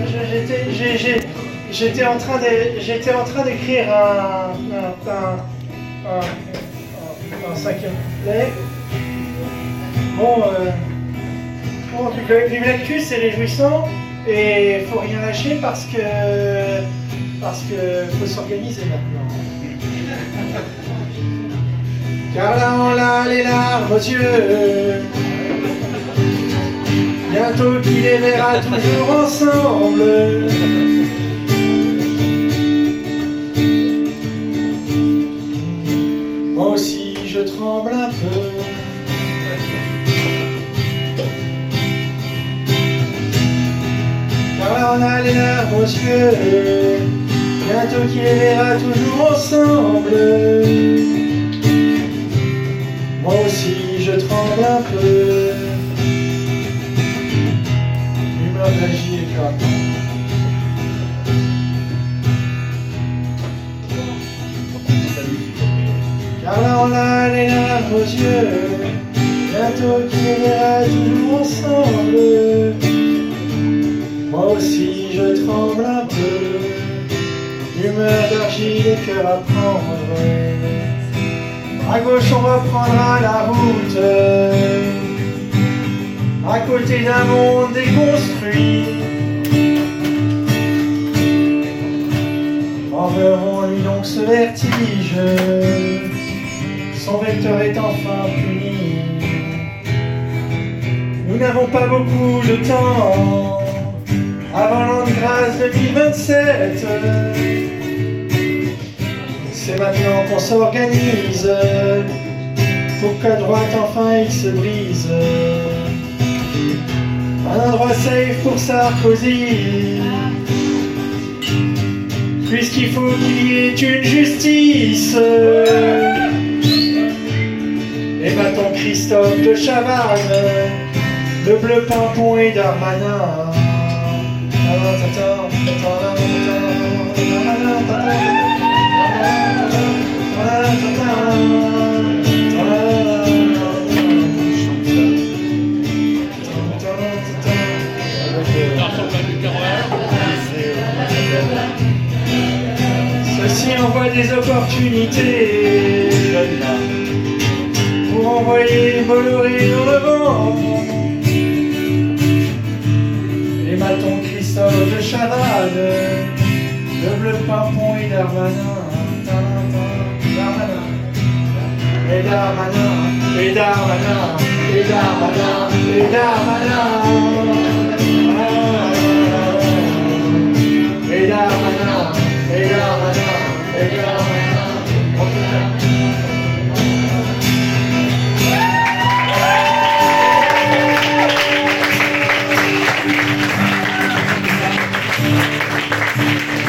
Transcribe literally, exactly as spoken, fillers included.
j'étais, j'ai, j'ai, j'étais en train de, j'étais en train d'écrire un, un, un, un, un cinquième couplet. Bon, euh, bon, Vive l'actu, c'est réjouissant et faut rien lâcher parce que, parce que faut s'organiser maintenant. Car là on a les larmes aux yeux. Bientôt qu'il les verra toujours ensemble. Moi aussi je tremble un peu. Car là on a les larmes aux yeux. Bientôt qu'il les verra toujours ensemble. Moi aussi je tremble un peu. Humeur d'agir et cœur à prendre. Car là on a les larmes aux yeux. Bientôt qu'il les verra toujours ensemble. Moi aussi je tremble un peu. Humeur d'argile et cœur à prendre. À gauche on reprendra la route, à côté d'un monde déconstruit. Enverrons-lui donc ce vertige, son vecteur est enfin puni. Nous n'avons pas beaucoup de temps avant l'an de grâce deux mille vingt-sept. C'est maintenant qu'on s'organise pour qu'à droite enfin il se brise. Un endroit safe pour Sarkozy, puisqu'il faut qu'il y ait une justice. Et battons Christophe de Chavannes, de Bleu Pimpon et Darmanin. Ceci envoie des opportunités pour envoyer Bolloré dans le vent. Les matons Christophe de Chavannes, de Bleu Pimpon et Darmanin. Et Darmanin, et Darmanin, et Darmanin, et Darmanin.